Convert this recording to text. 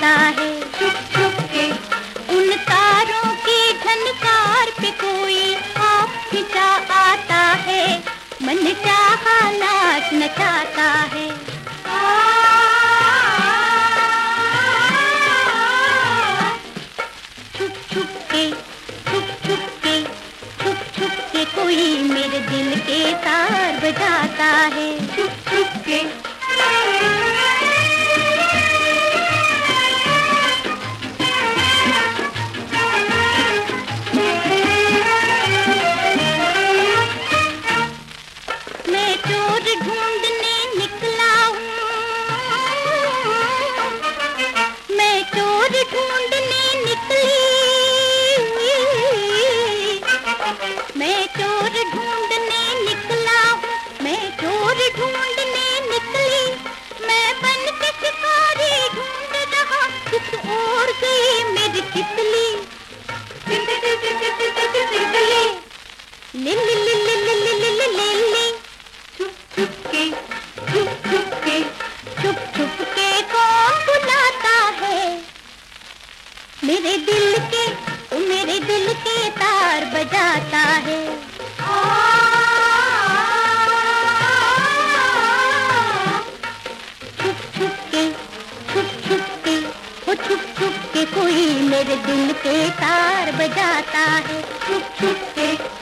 जाता है। छुप छुप के उन तारों की झनकार पे कोई आप खिंचा आता है, मन चाहा नाच नचाता है। छुप छुप के छुप छुप के छुप छुप के कोई मेरे दिल के तार बजाता है। छुप छुप के मैं चोर ढूंढने निकला हूँ, मैं चोर ढूंढने निकली, मैं चोर ढूंढने निकला हूँ, मैं चोर ढूंढने निकली। मैं बन के शिकारी ढूंढ रहा, किस ओर गई मेरी तितली। तितली ले ले ले ले ले ले ले ले ले ले। छुप छुप के छुप छुप के छुप छुप के कौन बुलाता है, मेरे दिल के, ओ मेरे दिल के तार बजाता है। छुप छुप के छुप छुप के ओ छुप छुप के कोई मेरे दिल के तार बजाता है। छुप छुप के